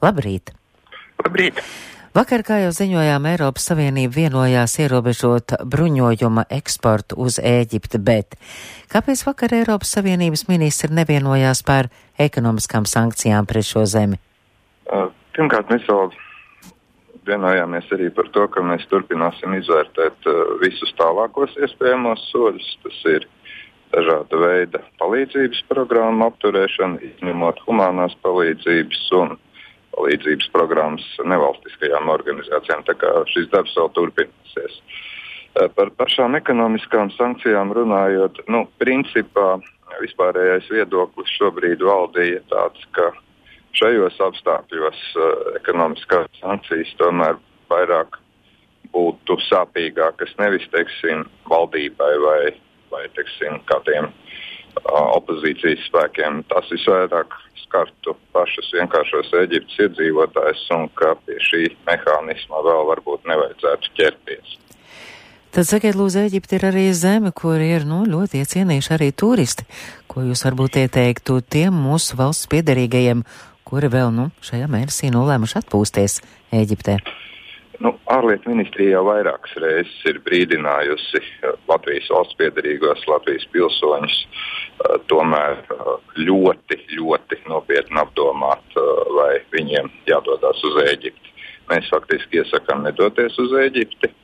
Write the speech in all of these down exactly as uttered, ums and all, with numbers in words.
Labrīt! Labrīt! Vakar, kā jau ziņojām, Eiropas Savienība vienojās ierobežot bruņojuma eksportu uz Ēģipti, bet kāpēc vakar Eiropas Savienības ministri nevienojās par ekonomiskām sankcijām pret šo zemi? Pirmkārt, mēs vēl vienojāmies arī par to, ka mēs turpināsim izvērtēt visus tālākos iespējamos soļus. Tas ir dažāda veida palīdzības programma apturēšana, izņemot humanās palīdzības un palīdzības programmas nevalstiskajām organizācijām, tā kā šis darbs vēl turpināsies. Par pašām ekonomiskām sankcijām runājot, nu, principā vispārējais viedoklis šobrīd valdīja tāds, ka šajos apstākļos ekonomiskās sankcijas tomēr vairāk būtu sāpīgākas nevis, teiksim, valdībai vai, vai teiksim, kādiem opozīcijas spēkiem. Tas visvairāk skartu pašus vienkāršos Ēģiptes iedzīvotājus un ka pie šī mehānisma vēl varbūt nevajadzētu ķerties. Tad sakiet, lūdzu, Ēģipte ir arī zeme, kur ir, nu, ļoti iecienījuši arī turisti. Ko jūs varbūt ieteiktu tiem mūsu valsts piederīgajiem, kuri vēl, nu, šajā mēnesī nolēmuši atpūsties Ēģiptē? Nu, ārlietu ministrija jau vairākas reizes ir brīdinājusi Latvijas valsts piederīgos, Latvijas pilsoņus tomēr ļoti, ļoti nopietni apdomāt, vai viņiem jādodas uz Ēģipti. Mēs faktiski iesakām nedoties uz Ēģipti.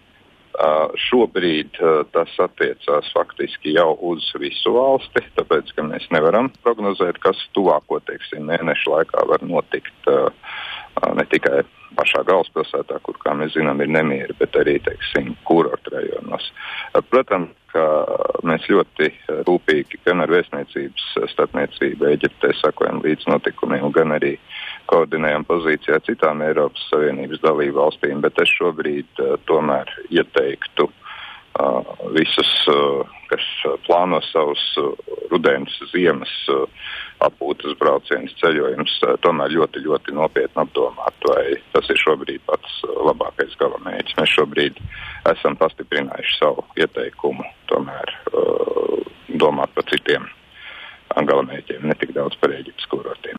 Šobrīd tas attiecās faktiski jau uz visu valsti, tāpēc, ka mēs nevaram prognozēt, kas tuvāko, teiksim, mēnešu laikā var notikt ne tikai pašā galvaspilsētā, kur, kā mēs zinām, ir nemieri, bet arī, teiksim, kurortu rajonos. Protams, ka mēs ļoti rūpīgi gan ar vēstniecības starpniecību Ēģiptē sakojam līdz notikumiem, gan arī koordinējam pozīcijā citām Eiropas Savienības dalību valstīm, bet es šobrīd uh, tomēr ieteiktu uh, visus, uh, kas plāno savus uh, rudens, ziemas uh, atpūtas braucienus, ceļojumus, uh, tomēr ļoti, ļoti nopietni apdomāt, vai tas ir šobrīd pats uh, labākais galamērķis. Mēs šobrīd esam pastiprinājuši savu ieteikumu, tomēr uh, domāt par citiem galamērķiem, ne tik daudz par Ēģiptes kurortiem.